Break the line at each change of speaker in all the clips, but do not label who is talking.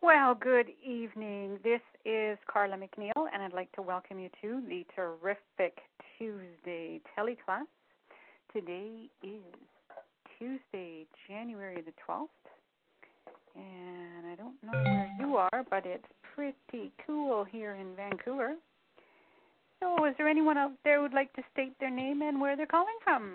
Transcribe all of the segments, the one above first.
Well, good evening. This is Carla McNeil, and I'd like to welcome you to the Terrific Tuesday teleclass. Today is Tuesday, January the 12th, and I don't know where you are, but it's pretty cool here in Vancouver. So is there anyone out there who would like to state their name and where they're calling from?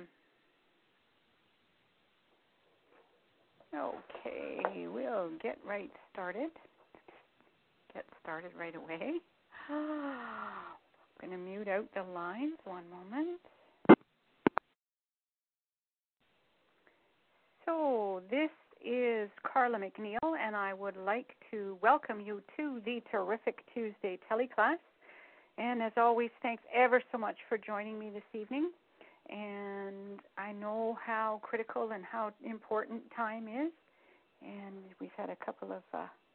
Okay, we'll get right started. Get started right away. I'm going to mute out the lines. One moment. So this is Carla McNeil, and I would like to welcome you to the Terrific Tuesday teleclass. And as always, thanks ever so much for joining me this evening. And I know how critical and how important time is. And we've had a couple of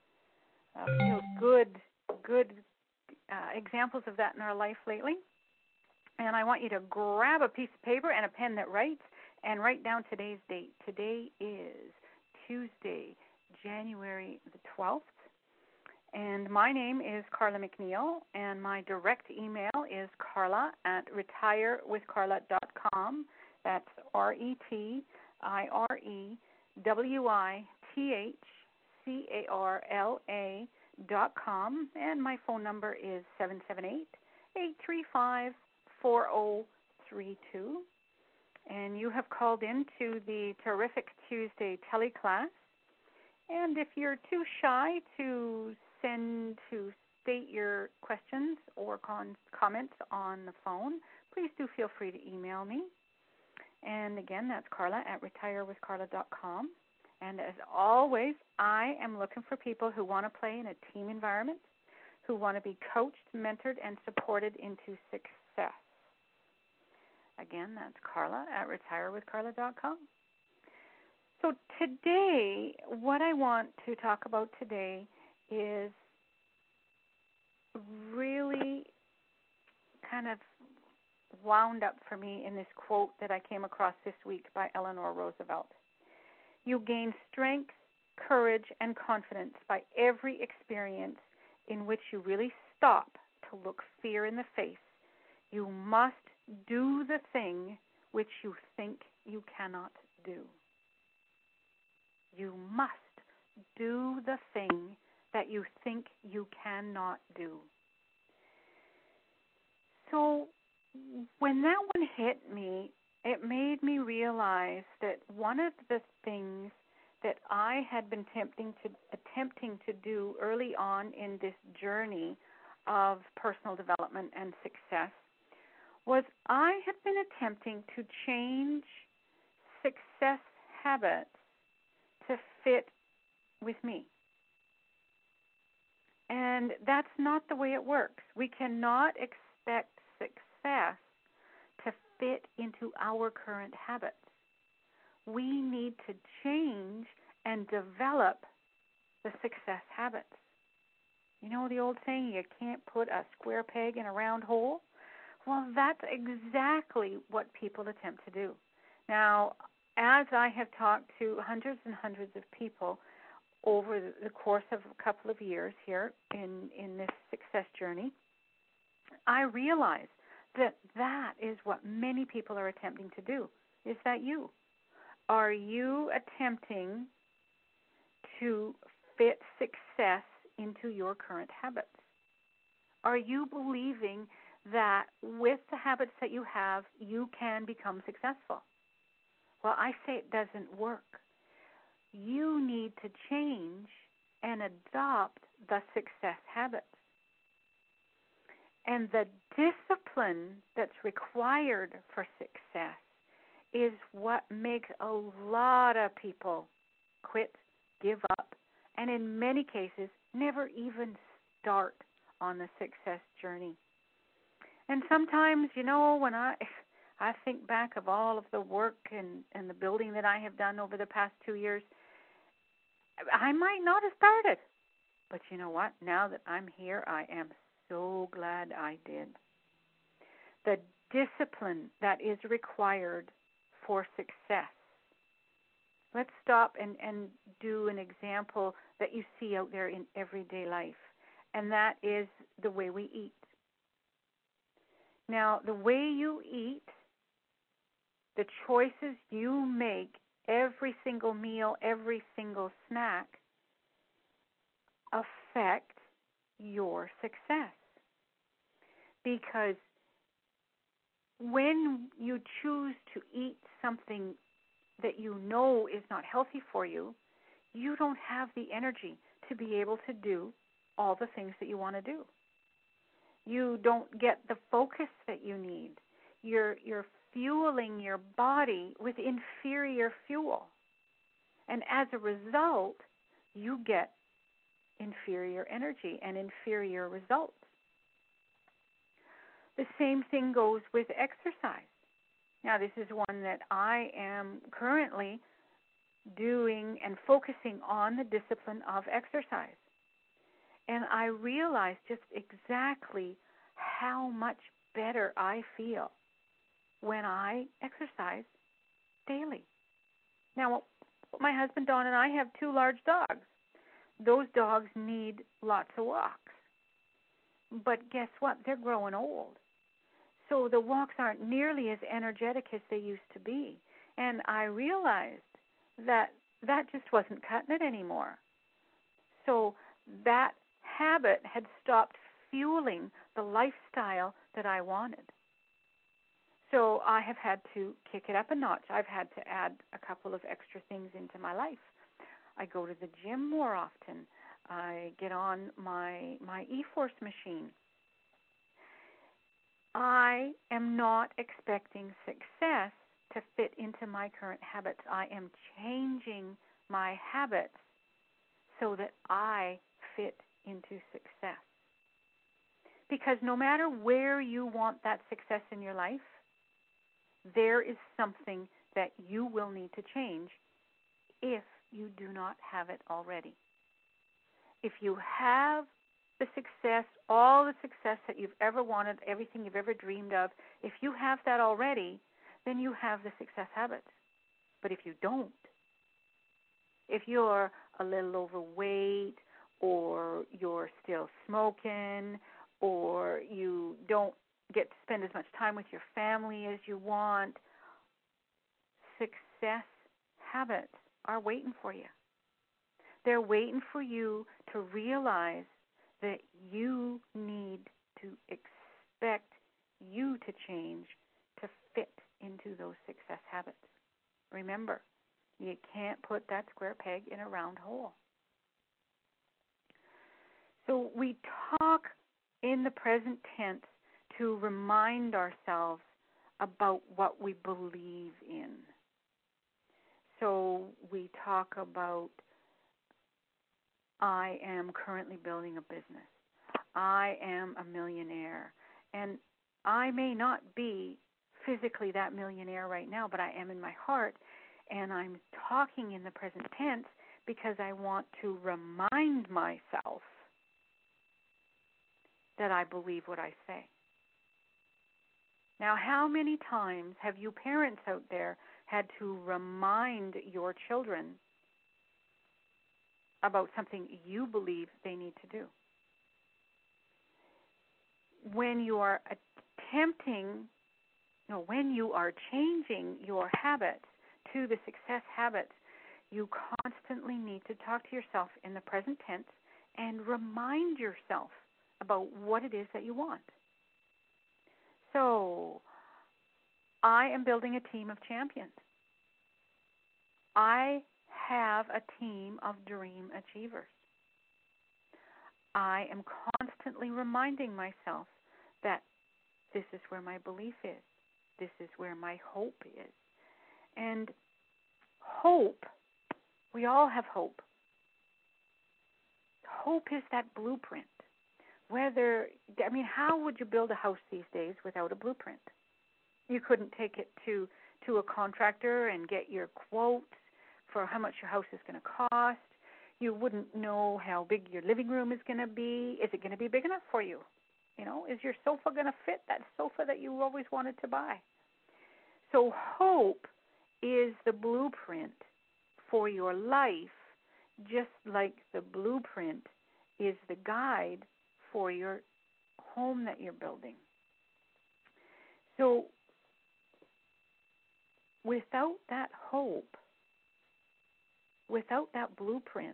good examples of that in our life lately. And I want you to grab a piece of paper and a pen that writes and write down today's date. Today is Tuesday, January the 12th. And my name is Carla McNeil, and my direct email is carla@retirewithcarla.com. That's RETIREWITHCARLA.com, and my phone number is 778-835-4032. And you have called into the Terrific Tuesday teleclass. And if you're too shy to state your questions or comments on the phone, please do feel free to email me. And again, that's Carla@retirewithcarla.com. And as always, I am looking for people who want to play in a team environment, who want to be coached, mentored, and supported into success. Again, that's Carla@retirewithcarla.com. So today, what I want to talk about today is really kind of wound up for me in this quote that I came across this week by Eleanor Roosevelt. You gain strength, courage, and confidence by every experience in which you really stop to look fear in the face. You must do the thing which you think you cannot do. You must do the thing that you think you cannot do. So when that one hit me, it made me realize that one of the things that I had been attempting to do early on in this journey of personal development and success was I had been attempting to change success habits to fit with me. And that's not the way it works. We cannot expect success to fit into our current habits. We need to change and develop the success habits. You know the old saying, you can't put a square peg in a round hole? Well, that's exactly what people attempt to do. Now, as I have talked to hundreds and hundreds of people over the course of a couple of years here in this success journey, I realize that that is what many people are attempting to do. Is that you? Are you attempting to fit success into your current habits? Are you believing that with the habits that you have, you can become successful? Well, I say it doesn't work. You need to change and adopt the success habits. And the discipline that's required for success is what makes a lot of people quit, give up, and in many cases never even start on the success journey. And sometimes, you know, when I think back of all of the work and the building that I have done over the past 2 years, I might not have started. But you know what? Now that I'm here, I am so glad I did. The discipline that is required for success Let's stop and do an example that you see out there in everyday life, and that is the way we eat. Now, the way you eat, the choices you make every single meal, every single snack, affect your success. Because when you choose to eat something that you know is not healthy for you, you don't have the energy to be able to do all the things that you want to do. You don't get the focus that you need. You're fueling your body with inferior fuel. And as a result, you get inferior energy and inferior results. The same thing goes with exercise. Now, this is one that I am currently doing and focusing on, the discipline of exercise. And I realize just exactly how much better I feel when I exercise daily. Now, my husband Don and I have 2 large dogs. Those dogs need lots of walks. But guess what? They're growing old. So the walks aren't nearly as energetic as they used to be. And I realized that just wasn't cutting it anymore. So that habit had stopped fueling the lifestyle that I wanted. So I have had to kick it up a notch. I've had to add a couple of extra things into my life. I go to the gym more often. I get on my E-Force machine. I am not expecting success to fit into my current habits. I am changing my habits so that I fit into success. Because no matter where you want that success in your life, there is something that you will need to change if you do not have it already. If you have the success, all the success that you've ever wanted, everything you've ever dreamed of, if you have that already, then you have the success habits. But if you don't, if you're a little overweight, or you're still smoking, or you don't get to spend as much time with your family as you want, success habits are waiting for you. They're waiting for you to realize that you need to expect you to change to fit into those success habits. Remember, you can't put that square peg in a round hole. So we talk in the present tense to remind ourselves about what we believe in. So we talk about, I am currently building a business. I am a millionaire. And I may not be physically that millionaire right now, but I am in my heart. And I'm talking in the present tense because I want to remind myself that I believe what I say. Now, how many times have you parents out there had to remind your children about something you believe they need to do? When you are when you are changing your habits to the success habits, you constantly need to talk to yourself in the present tense and remind yourself about what it is that you want. So, I am building a team of champions. I have a team of dream achievers. I am constantly reminding myself that this is where my belief is. This is where my hope is. And hope, we all have hope. Hope is that blueprint. How would you build a house these days without a blueprint? You couldn't take it to a contractor and get your quotes for how much your house is going to cost. You wouldn't know how big your living room is going to be. Is it going to be big enough for you? Is your sofa going to fit that sofa that you always wanted to buy? So hope is the blueprint for your life, just like the blueprint is the guide for your home that you're building. So without that hope, without that blueprint,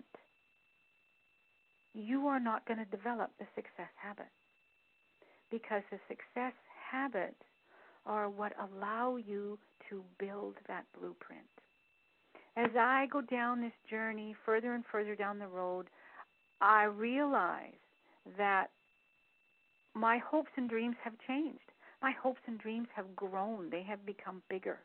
you are not going to develop the success habit, because the success habits are what allow you to build that blueprint. As I go down this journey further and further down the road, I realize that my hopes and dreams have changed. My hopes and dreams have grown. They have become bigger.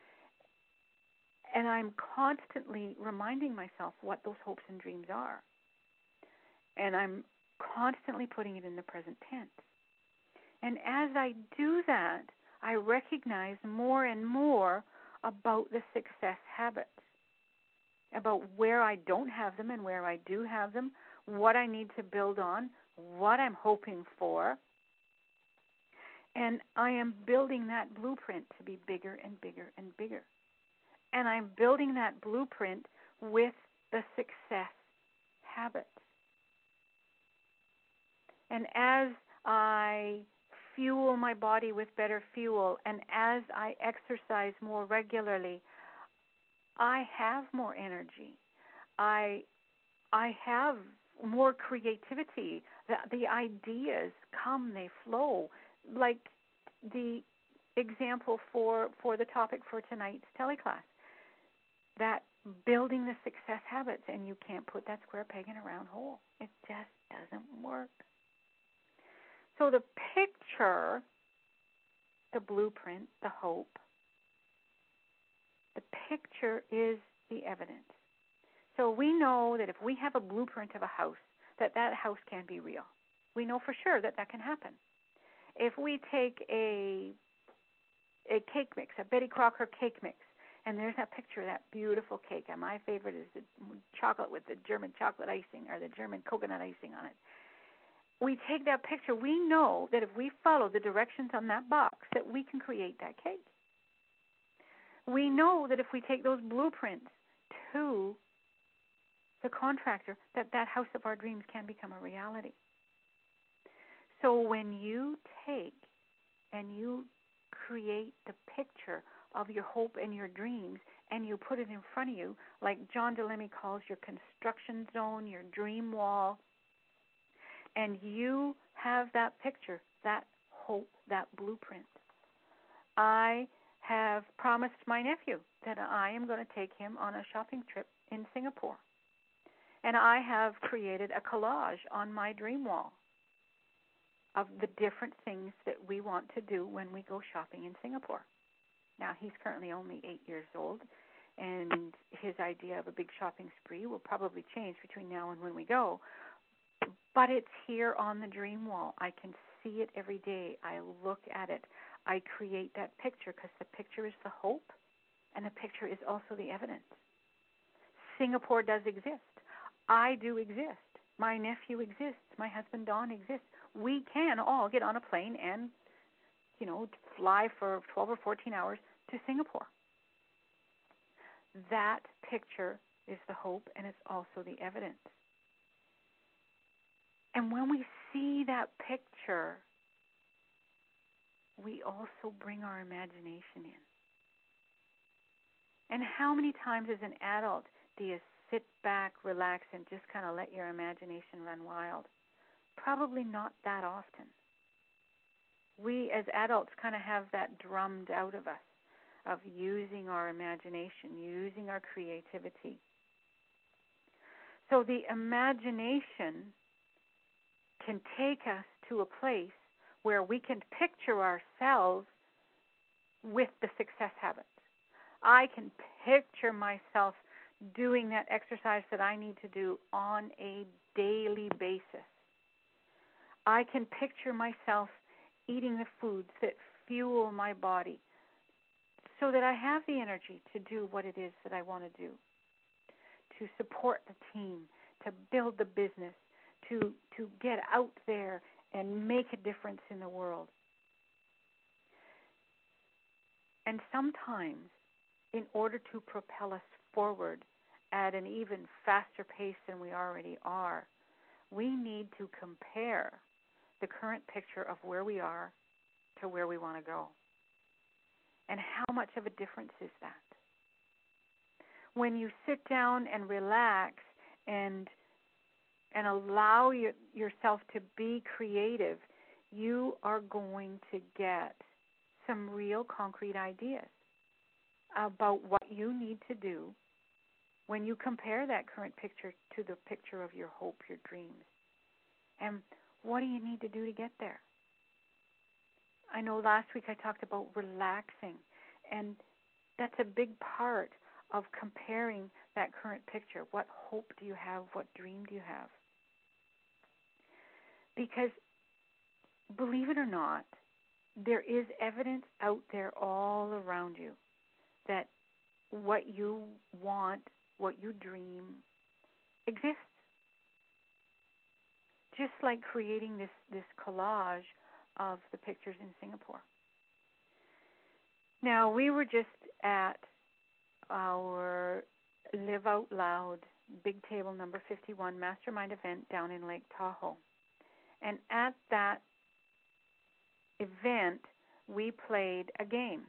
And I'm constantly reminding myself what those hopes and dreams are. And I'm constantly putting it in the present tense. And as I do that, I recognize more and more about the success habits, about where I don't have them and where I do have them, what I need to build on, what I'm hoping for. And I am building that blueprint to be bigger and bigger and bigger. And I'm building that blueprint with the success habits. And as I fuel my body with better fuel, and as I exercise more regularly, I have more energy. I have more creativity. The ideas come, they flow. Like the example for the topic for tonight's teleclass, that building the success habits, and you can't put that square peg in a round hole. It just doesn't work. So the picture, the blueprint, the hope, the picture is the evidence. So we know that if we have a blueprint of a house, that house can be real. We know for sure that can happen. If we take a cake mix, a Betty Crocker cake mix, and there's that picture of that beautiful cake, and my favorite is the chocolate with the German chocolate icing or the German coconut icing on it. We take that picture, we know that if we follow the directions on that box, that we can create that cake. We know that if we take those blueprints to the contractor, that house of our dreams can become a reality. So when you take and you create the picture of your hope and your dreams, and you put it in front of you, like John Delemy calls your construction zone, your dream wall, and you have that picture, that hope, that blueprint. I have promised my nephew that I am going to take him on a shopping trip in Singapore. And I have created a collage on my dream wall of the different things that we want to do when we go shopping in Singapore. Now, he's currently only 8 years old, and his idea of a big shopping spree will probably change between now and when we go. But it's here on the dream wall. I can see it every day. I look at it. I create that picture because the picture is the hope, and the picture is also the evidence. Singapore does exist. I do exist. My nephew exists. My husband, Don, exists. We can all get on a plane and, fly for 12 or 14 hours to Singapore. That picture is the hope, and it's also the evidence. And when we see that picture, we also bring our imagination in. And how many times as an adult do you sit back, relax, and just kind of let your imagination run wild? Probably not that often. We as adults kind of have that drummed out of us, of using our imagination, using our creativity. So the imagination can take us to a place where we can picture ourselves with the success habits. I can picture myself doing that exercise that I need to do on a daily basis. I can picture myself eating the foods that fuel my body so that I have the energy to do what it is that I want to do, to support the team, to build the business, to get out there and make a difference in the world. And sometimes, in order to propel us forward at an even faster pace than we already are, we need to compare the current picture of where we are to where we want to go. And how much of a difference is that? When you sit down and relax and allow yourself to be creative, you are going to get some real concrete ideas about what you need to do when you compare that current picture to the picture of your hope, your dreams. And what do you need to do to get there? I know last week I talked about relaxing, and that's a big part of comparing that current picture. What hope do you have? What dream do you have? Because, believe it or not, there is evidence out there all around you that what you want, what you dream, exists. Just like creating this collage of the pictures in Singapore. Now, we were just at our Live Out Loud Big Table number 51 Mastermind event down in Lake Tahoe. And at that event, we played a game.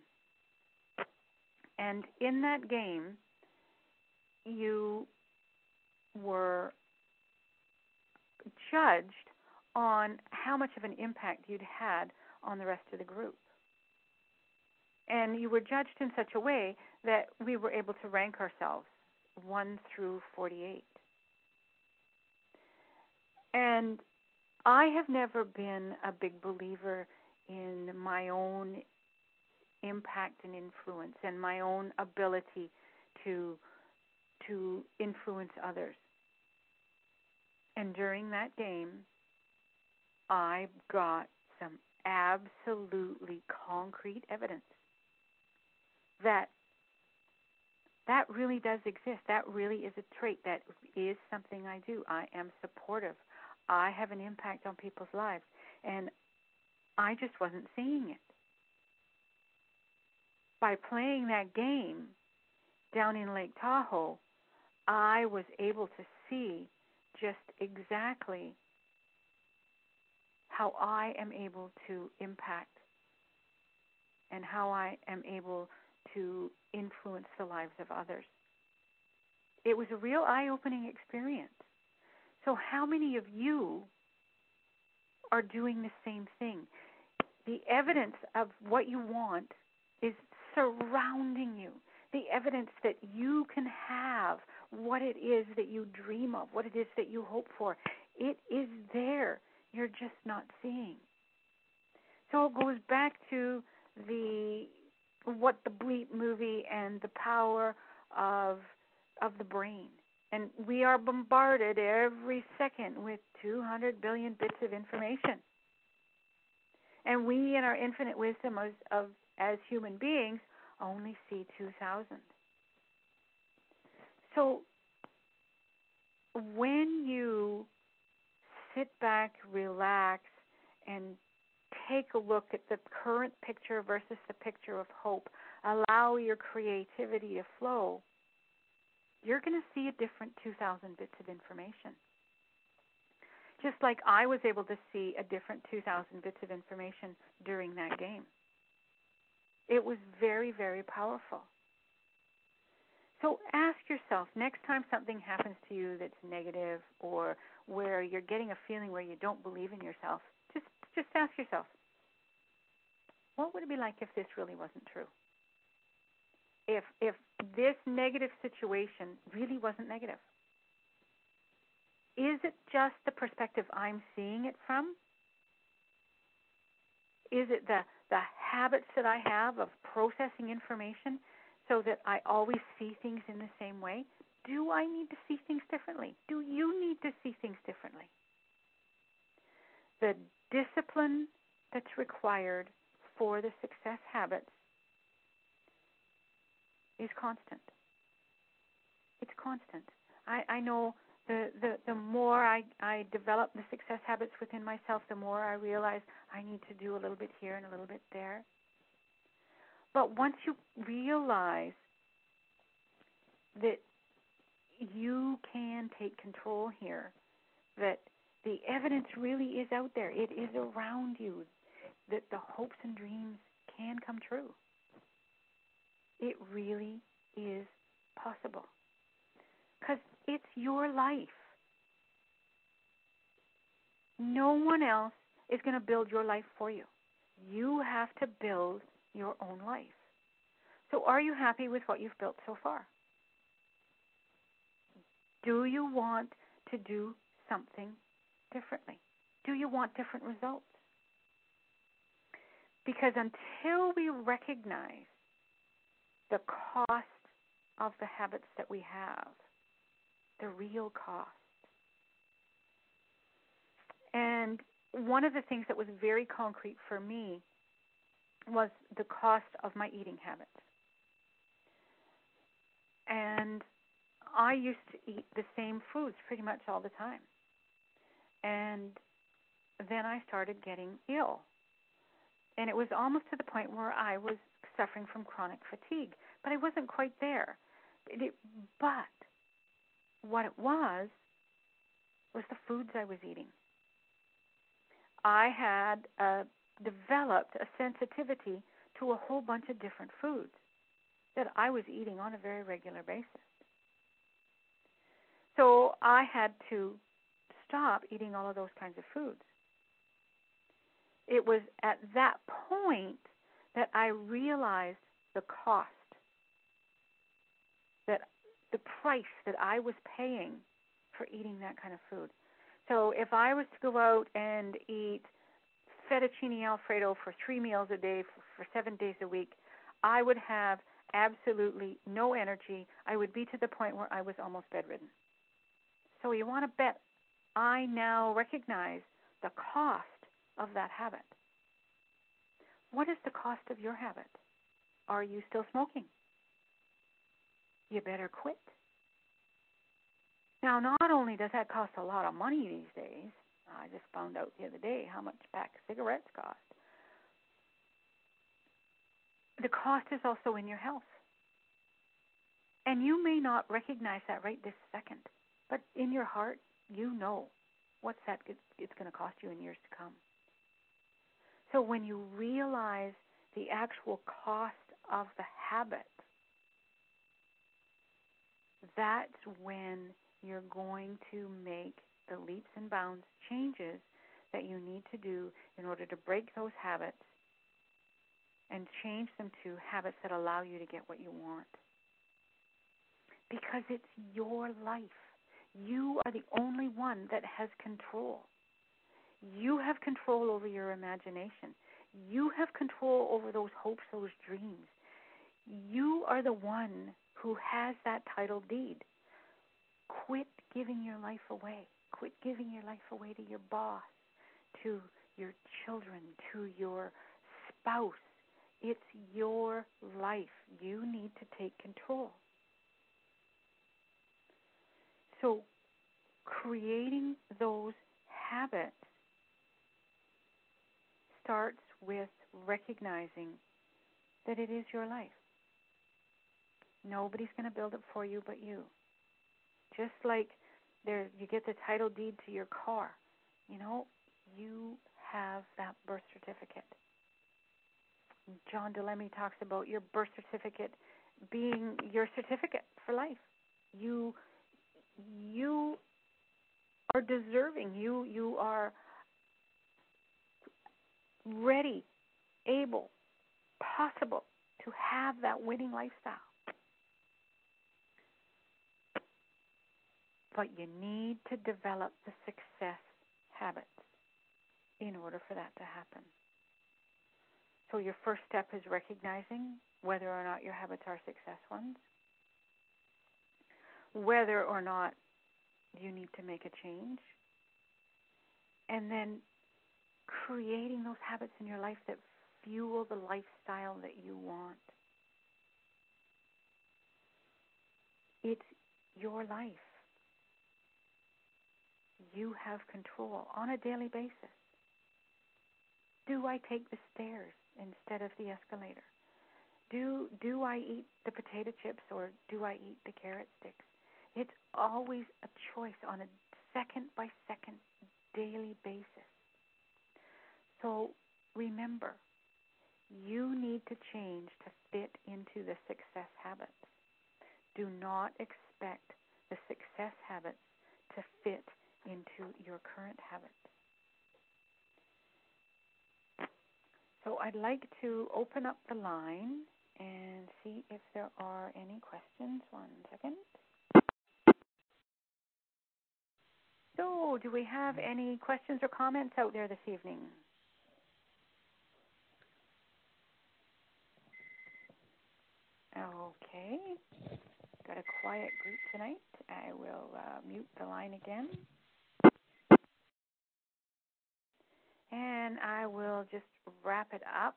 And in that game, you were judged on how much of an impact you'd had on the rest of the group. And you were judged in such a way that we were able to rank ourselves 1 through 48. And I have never been a big believer in my own impact and influence and my own ability to influence others. And during that game, I got some absolutely concrete evidence that really does exist. That really is a trait. That is something I do. I am supportive. I have an impact on people's lives. And I just wasn't seeing it. By playing that game down in Lake Tahoe, I was able to see just exactly how I am able to impact and how I am able to influence the lives of others. It was a real eye-opening experience. So how many of you are doing the same thing? The evidence of what you want is surrounding you. The evidence that you can have what it is that you dream of, what it is that you hope for. It is there. You're just not seeing. So it goes back to what the Bleep movie and the power of the brain. And we are bombarded every second with 200 billion bits of information. And we, in our infinite wisdom as human beings, only see 2,000. So when you sit back, relax, and take a look at the current picture versus the picture of hope, allow your creativity to flow, you're going to see a different 2,000 bits of information. Just like I was able to see a different 2,000 bits of information during that game. It was very, very powerful. So ask yourself, next time something happens to you that's negative or where you're getting a feeling where you don't believe in yourself, just ask yourself, what would it be like if this really wasn't true? If this negative situation really wasn't negative? Is it just the perspective I'm seeing it from? Is it the habits that I have of processing information so that I always see things in the same way? Do I need to see things differently? Do you need to see things differently? The discipline that's required for the success habits is constant. It's constant. I know the more I develop the success habits within myself, the more I realize I need to do a little bit here and a little bit there. But once you realize that you can take control here, that the evidence really is out there. It is around you, that the hopes and dreams can come true. It really is possible. Because it's your life. No one else is going to build your life for you. You have to build your own life. So are you happy with what you've built so far? Do you want to do something differently? Do you want different results? Because until we recognize the cost of the habits that we have, the real cost. And one of the things that was very concrete for me was the cost of my eating habits. And I used to eat the same foods pretty much all the time. And then I started getting ill. And it was almost to the point where I was suffering from chronic fatigue. But I wasn't quite there. But what it was the foods I was eating. I had developed a sensitivity to a whole bunch of different foods that I was eating on a very regular basis. So I had to stop eating all of those kinds of foods. It was at that point that I realized the cost, that the price that I was paying for eating that kind of food. So if I was to go out and eat fettuccine Alfredo for 3 meals a day for 7 days a week, I would have absolutely no energy. I would be to the point where I was almost bedridden. So you want to bet I now recognize the cost of that habit. What is the cost of your habit? Are you still smoking? You better quit. Now, not only does that cost a lot of money these days, I just found out the other day how much a pack of cigarettes cost. The cost is also in your health. And you may not recognize that right this second, but in your heart, you know what's that it's going to cost you in years to come. So when you realize the actual cost of the habit, that's when you're going to make the leaps and bounds changes that you need to do in order to break those habits and change them to habits that allow you to get what you want. Because it's your life. You are the only one that has control. You have control over your imagination. You have control over those hopes, those dreams. You are the one who has that title deed. Quit giving your life away. Quit giving your life away to your boss, to your children, to your spouse. It's your life. You need to take control. So creating those habits starts with recognizing that it is your life. Nobody's going to build it for you but you. Just like you get the title deed to your car, you have that birth certificate. John Delemy talks about your birth certificate being your certificate for life. You are deserving. You are ready, able, possible to have that winning lifestyle. But you need to develop the success habits in order for that to happen. So your first step is recognizing whether or not your habits are success ones, whether or not you need to make a change, and then creating those habits in your life that fuel the lifestyle that you want. It's your life. You have control on a daily basis. Do I take the stairs instead of the escalator? Do I eat the potato chips or do I eat the carrot sticks? It's always a choice on a second-by-second daily basis. So remember, you need to change to fit into the success habits. Do not expect the success habits to fit into your current habits. So I'd like to open up the line and see if there are any questions. 1 second. So, do we have any questions or comments out there this evening? Okay. Got a quiet group tonight. I will mute the line again. And I will just wrap it up.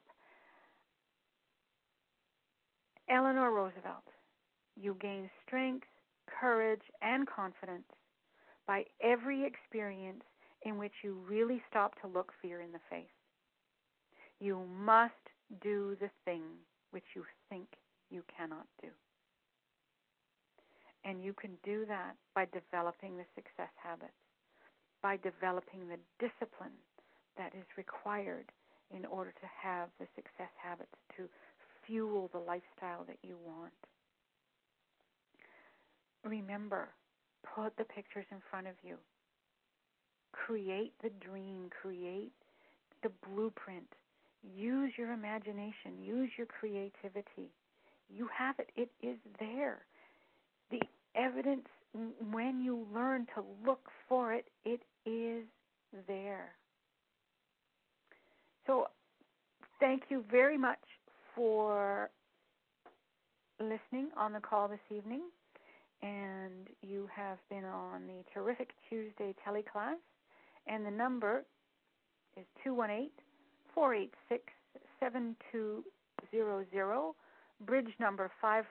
Eleanor Roosevelt, you gain strength, courage, and confidence by every experience in which you really stop to look fear in the face. You must do the thing which you think you cannot do. And you can do that by developing the success habits, by developing the discipline that is required in order to have the success habits to fuel the lifestyle that you want. Remember, put the pictures in front of you. Create the dream, create the blueprint. Use your imagination, use your creativity. You have it, it is there. The evidence, when you learn to look for it, it is there. So thank you very much for listening on the call this evening. And you have been on the Terrific Tuesday teleclass. And the number is 218-486-7200, bridge number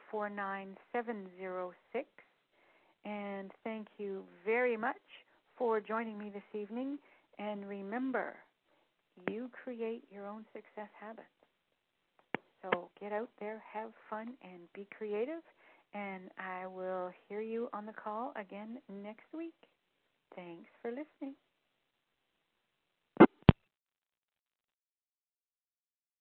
549706. And thank you very much for joining me this evening. And remember, you create your own success habits. So get out there, have fun, and be creative. And I will hear you on the call again next week. Thanks for listening.